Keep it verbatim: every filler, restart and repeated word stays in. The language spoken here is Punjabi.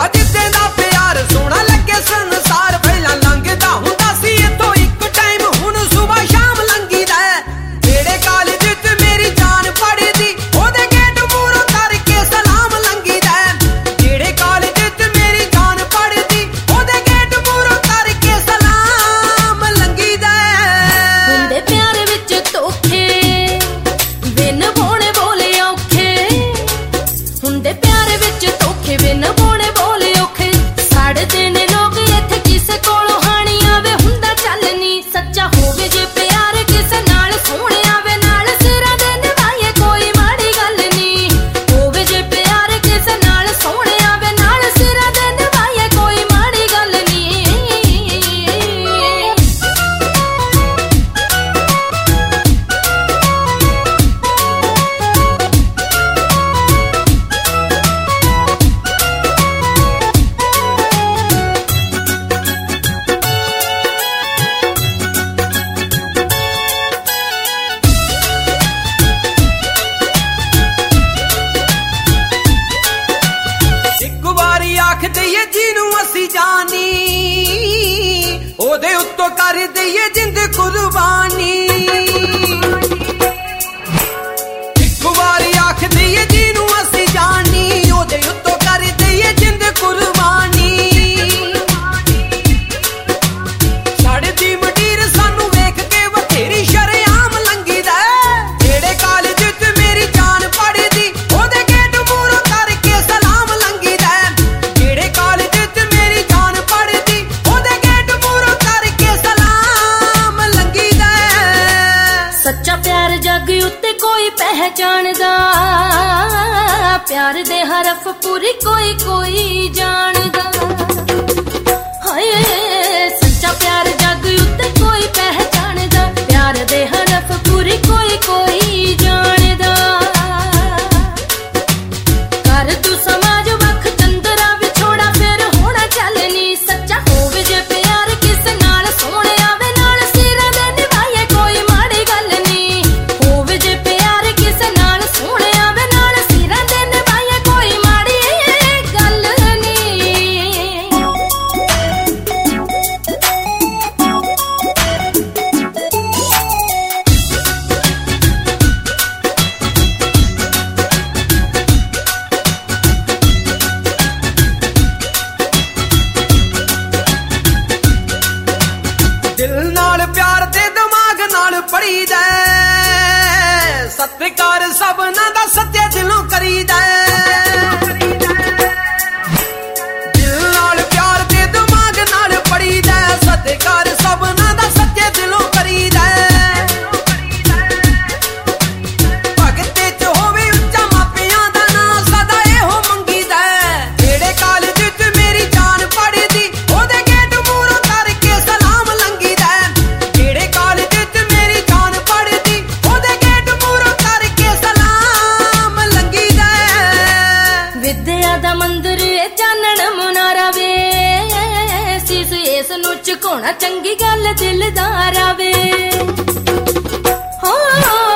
ਜਿੱਦਾਂ ਦਾ ਪਿਆਰ ਸੋਹਣਾ ਲੱਗੇ ਸੰਸਾਰ ਪਹਿਲਾਂ ਲੰਘਦਾ ਹੁੰਦਾ ਸੀ ਇੱਥੋਂ ਇੱਕ ਟਾਈਮ ਹੁਣ ਸੁਬਾਹ ਸ਼ਾਮ ਲੰਘੀਦਾ ਜਿਹੜੇ ਕਾਲਜ ਚ ਮੇਰੀ ਜਾਨ ਪੜਦੀ ਉਹਦੇ ਗੇਟ ਮੂਹਰੋਂ ਤਰ ਕੇ ਸਲਾਮ ਲੰਘੀਦਾ ਜਿਹੜੇ ਕਾਲਜ ਚ ਮੇਰੀ ਜਾਨ ਪੜਦੀ ਉਹਦੇ ਗੇਟ ਮੂਹਰੋਂ ਤਰ ਕੇ ਸਲਾਮ ਲੰਘੀਦਾ ਹੁੰਦੇ ਪਿਆਰ ਵਿੱਚ ਧੋਖੇ ਬਿਨ ਬੋਲੇ ਬੋਲੇ ਔਖੇ ਹੁੰਦੇ ਪਿਆਰ ਵਿੱਚ ਧੋਖੇ ਬਿਨ ਬੋਲੇ ਬੋਲੇ ਔਖੇ ਸੜਦੇ ਨੇ ਲੋਕ ਇੱਥੇ ਕਿਸੇ ਕੋਲੋਂ ਹਾਣੀ ਆਵੇ ਹੁੰਦਾ ਚੱਲ ਨੀ ਸੱਚਾ ਹੋਵੇ ਜੇ ਪਿਆਰ ਕਿਸੇ ਨਾਲ ਸੋਹਣਿਆ ਵੇ ਨਾਲ ਸਿਰਾਂ ਦੇ ਨਿਭਾਈਏ ਕੋਈ ਮਾੜੀ ਗੱਲ ਨੀ ਹੋਵੇ ਜੇ ਪਿਆਰ ਕਿਸੇ ਨਾਲ ਸੋਹਣਿਆ ਵੇ ਨਾਲ ਸਿਰਾਂ ਦੇ ਨਿਭਾਈਏ ਕੋਈ ਮਾੜੀ ਗੱਲ ਨੀ ਇੱਕ ਵਾਰੀ ਆਖ ਦਈਏ ਜਿਹਨੂੰ ਅਸੀਂ ਜਾਣੀ ਉਹਦੇ ਉੱਤੋਂ ਕਰ ਦਈਏ ਜਿੰਦ ਕੁਰਬਾਨੀ ਇੱਕ ਵਾਰੀ ਆਖ ਦਈਏ ਜਿਹਨੂੰ ਅਸੀਂ ਜਾਣੀ ਉਹਦੇ ਉੱਤੋਂ ਕਰ ਦਈਏ ਜਿੰਦ ਕੁਰਬਾਨੀ ਸੜਦੀ ਮੰਡੀਰ ਸਾਨੂੰ ਵੇਖ ਕੇ ਬਥੇਰੀ ਸ਼ਰੇਆਮ ਲੰਘੀਦਾ ਜਿਹੜੇ ਕਾਲਜ ਚ ਮੇਰੀ ਜਾਨ ਪੜਦੀ ਉਹਦੇ ਗੇਟ ਮੂਹਰੋਂ ਤਰ ਕੇ ਸਲਾਮ ਲੰਘੀਦਾ ਜਿਹੜੇ ਕਾਲਜ ਚ ਮੇਰੀ ਜਾਨ ਪੜਦੀ ਉਹਦੇ ਗੇਟ ਮੂਹਰੋਂ ਤਰ ਕੇ ਸਲਾਮ ਲੰਘੀਦਾ ਸੱਚਾ ਪਿਆਰ ਜੱਗ ਉੱਤੇ ਕੋਈ ਪਹਿਚਾਣਦਾ ਪਿਆਰ ਦੇ ਹਰਫ ਪੂਰੀ ਕੋਈ ਕੋਈ ਜਾਣਦਾ ਹਾਏ ਸੱਚਾ ਪਿਆਰ ਜੱਗ ਉੱਤੇ ਕੋਈ ਪਹਿਚਾਣਦਾ ਪਿਆਰ ਦੇ ਹਰਫ ਪੂਰੀ ਕੋਈ ਕੋਈ ਜਾਣਦਾ ਕਰ ਤੂੰ ਸਮਾਜ ਵੱਖ ਚੰਦਰਾ ਵਿਛੋੜਾ ਫਿਰ ਹੋਣਾ ਚੱਲ ਨੀ ਸੱਚਾ ਹੋਵੇ ਜੇ ਪਿਆਰ ਕਿਸੇ ਨਾਲ ਸੋਹਣਿਆ ਵੇ ਨਾਲ ਸਿਰਾਂ ਦੇ ਨਿਭਾਈਏ ਕੋਈ ਮਾੜੀ ਗੱਲ ਨੀ ਹੋਵੇ ਜੇ ਪਿਆਰ ਕਿਸੇ ਨਾਲ ਸੋਹਣਿਆ ਵੇ ਨਾਲ ਸਿਰਾਂ ਦੇ ਨਿਭਾਈਏ ਕੋਈ ਮਾੜੀ ਗੱਲ ਨੀ ਦਿਲ ਨਾਲ ਪਿਆਰ ਤੇ ਦਿਮਾਗ ਨਾਲ ਪੜੀਦਾ ਸਤਿਕਾਰ ਸਭਨਾਂ ਦਾ ਸੱਚੇ ਦਿਲੋਂ ਕਰੀਦਾ ਦਿਲ ਨਾਲ ਪਿਆਰ ਤੇ ਦਿਮਾਗ ਨਾਲ ਪੜੀਦਾ ਸਤਿਕਾਰ ਸਭਨਾਂ ਦਾ ਸੱਚੇ ਦਿਲੋਂ ਕਰੀਦਾ ਭਗਤੇ ਚ ਹੋਵੇ ਉੱਚਾ ਮਾਪਿਆਂ ਦਾ ਨਾਂ ਸਦਾ ਇਹੋ ਮੰਗੀਦਾ ਜਿਹੜੇ ਕਾਲਜ ਚ ਮੇਰੀ ਜਾਨ ਪੜਦੀ ਉਹਦੇ ਗੇਟ ਮੂਹਰੋਂ ਤਰ ਕੇ ਸਲਾਮ ਲੰਘੀਦਾ ਜਿਹੜੇ ਕਾਲਜ ਚ ਮੇਰੀ ਜਾਨ ਪੜਦੀ ਉਹਦੇ ਗੇਟ ਮੂਹਰੋਂ ਤਰ ਕੇ ਸਲਾਮ ਲੰਘੀਦਾ ਵਿਦਿਆ ਦਾ ਮੰਦਰ ਏ ਚਾਨਣ ਮੁਨਾਰਾ ਵੇ ਸੀਸ ਇਸ ਨੂੰ ਝੁਕਾਉਣਾ ਚੰਗੀ ਗੱਲ ਦਿਲਦਾਰ ਆਵੇ ਹਾਂ